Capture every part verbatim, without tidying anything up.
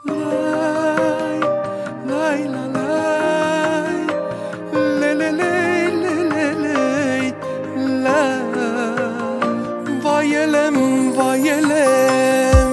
Lay, lay, la, lay. Le, le, le, le, le, le, lay. Vay elem, vay elem.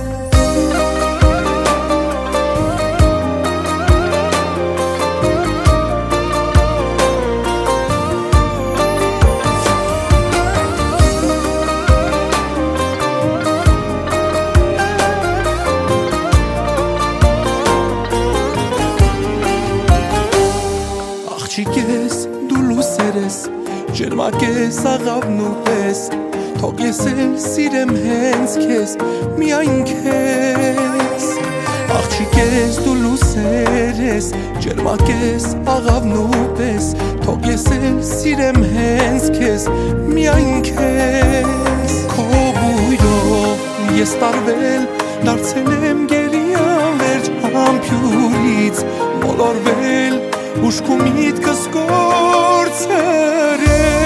Աղջիկես դու լուսեր ես, ջերմակ ես աղավն ու պես, թող ես էլ սիրեմ հենց քեզ, միայն քեզ։ Աղջիկես դու լուսեր ես, ջերմակ ես աղավն ու պես, թող ես էլ սիրեմ հենց քեզ, միայն քեզ։ Քո բույրով ես տարվել, դարձել եմ գերիան վերջ համբյուրից, մոլորվել ուշք ու միտքս կորցրել,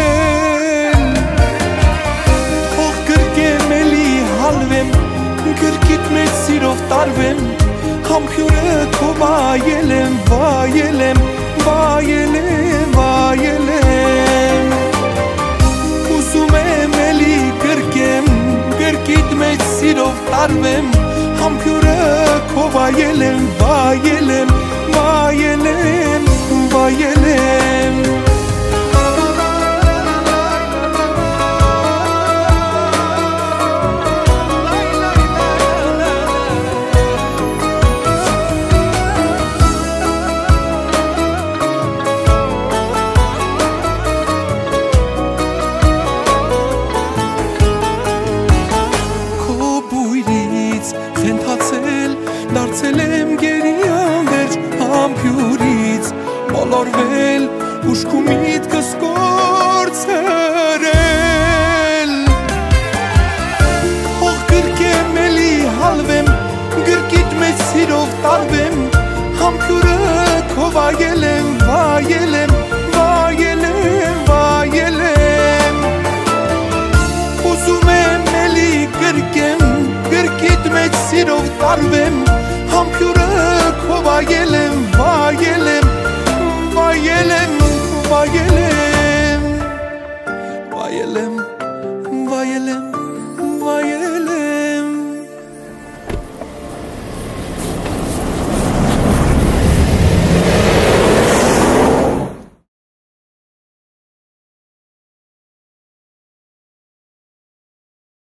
թող գրկեմ էլի հալվեմ, գրկիդ մեջ սիրով տարվեմ, համբյուրը քո վայել եմ, վայել եմ, վայել եմ, վայել եմ, ուզում եմ էլի գրկեմ, գրկիդ մեջ սիրով տարվեմ, համբյուրը քո վայել եմ, վայել եմ, վայել եմ, վայել եմ։ Քո բույրից խենթացել, դարձել եմ գերիան վերջ համբյուրից, մոլորվել, ուշք ու միտքս կորցրել, թող գրկեմ էլի հալվեմ, գրկիդ մեջ սիրով տարվեմ, համբյուրը քո վայել եմ, վայել եմ, վայել եմ, վայել եմ, ուզում եմ էլի գրկեմ, գրկիդ մեջ սիրով տարվեմ,